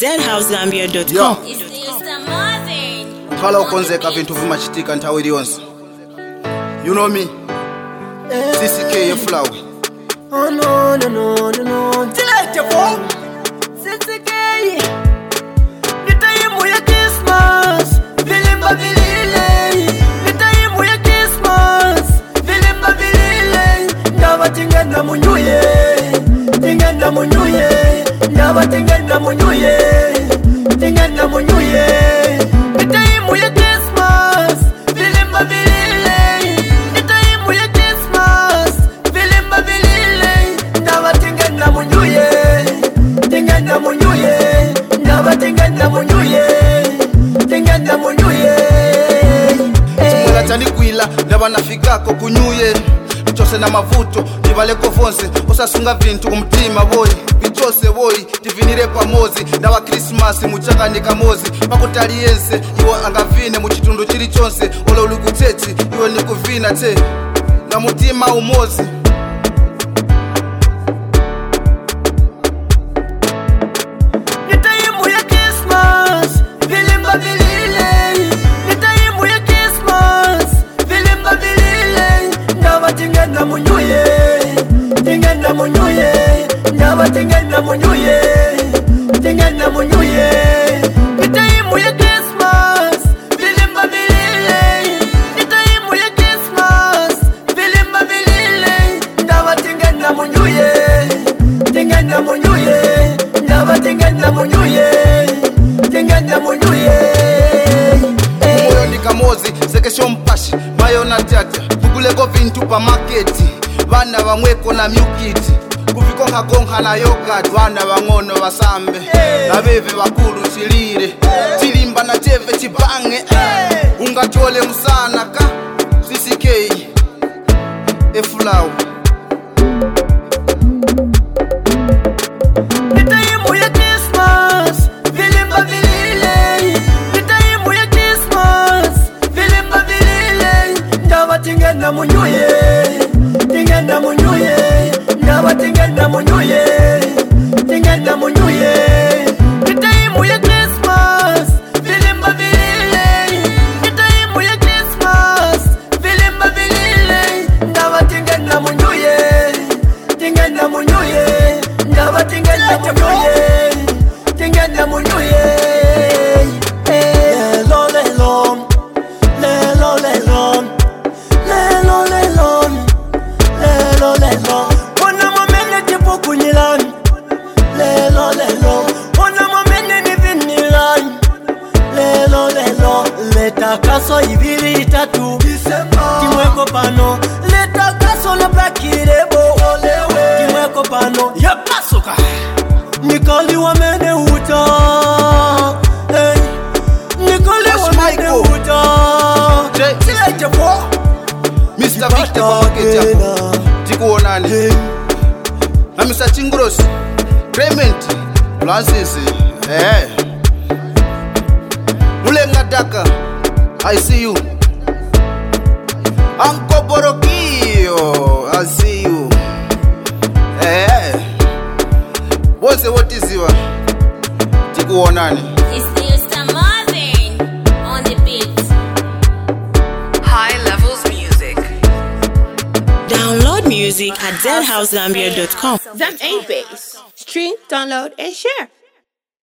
zhousegambia.com. Khala ukonzeka vintu vimachitika nthawi iliyonse. You know me? CCK Flower. Oh no no no no no. Tilete po. CCK. Nitaimu ya Christmas. Vilimba vilile. Nitaimu ya Christmas. Vilimba vilile. Ndaba tingenda munyuye. Tingenda munyuye. Ndaba tingenda munyuye. Tingenda munyuye. Nitaimu ya Christmas. Vilimba vilile. Nitaimu ya Christmas. Vilimba vilile. Ndaba tingenda munyuye. Tingenda munyuye. Ndaba tingenda munyuye. Tingenda munyuye. Chimula chandikwila ndaba nafikako kunyuye. Chose na mavuto tibaleko vonse osasunga vintu kumutima boy bichose boy tivinire pamozi ndaba Christmas muchakanika mozi pakutali yense iwo angavine muchitundu chili chonse ola ulukuteti iwo nikuvina te na mutima umozi. Nitaimu ya Christmas, vilimba vilile. Nitaimu ya Christmas, vilimba vilile. Ndaba tingenda munyuye. Tingenda munyuye. Ndaba tingenda munyuye. Tingenda munyuye. Nitaimu ya Christmas, vilimba vilile. Nitaimu ya Christmas, vilimba vilile. Ndaba tingenda munyuye. Tingenda munyuye. Ndaba tingenda munyuye. Tingenda munyuye. Moyo ndikamozi sekesho mpashi mayo na tata tukuleko vintu pa marketi vana vamweko na myukiti kuvikonga na yogurt vana vang'ono vasambe na veve vakulu chilire chilimba na cheve chibange ungatole musana ka CCK Flower. Nitaimu ya Christmas, vilimba vilile. Nitaimu ya Christmas, vilimba vilile. Ndaba tingenda munyuye. Tingenda munyuye. Ndaba tingenda munyuye. Tingenda munyuye. Nitaimu ya Christmas, vilimba vilile. Nitaimu ya Christmas, vilimba vilile. Ndaba tingenda munyuye. Tingenda munyuye. Ndaba tingenda munyuye. Tingenda munyuye. Lelo lelo. Lelo lelo. Lelo lelo. Lelo lelo. Ona momene tipo kunyilan. Lelo lelo. Ona momene ni vinilan. Lelo lelo. Leta kaso ibili itatu. Timweko pano. Leta kaso na bakirebo. Timweko pano. Yapasuka. Nikoli wa mene uta. Hey. Nikoli wa mene uta. Tilete po. Mr. Victor kwa maketi hapo tikuonani na Mr. Chingros Clement Francis Mulenga Daka I see you Uncle Borokio I see you what's the what is your tikuonani. It's Mr. Marvin on the beat. High Levels Music. Download music at zhousegambia.com. That ain't bass. Stream, download, and share.